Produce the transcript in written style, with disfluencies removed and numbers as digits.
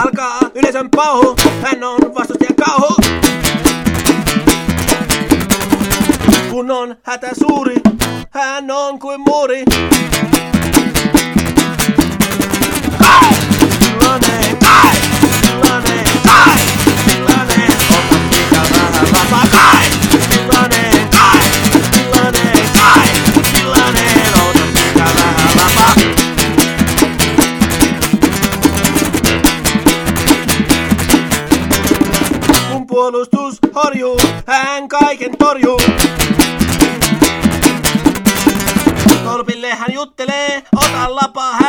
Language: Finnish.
alkaa yleisön pauhu. Hän on vastustajan kauhu. Kun on hätä suuri, hän on kuin muuri. Kai! Lane, kai! Lane, kai! Lane, ota mikä vähän vapaa. Kai! Lane, kai! Lane, kai! Lane, ota mikä vähän vapaa. Kun puolustus horjuu, hän kaiken torjuu. Tolpille hän juttelee, ota lapaa hän.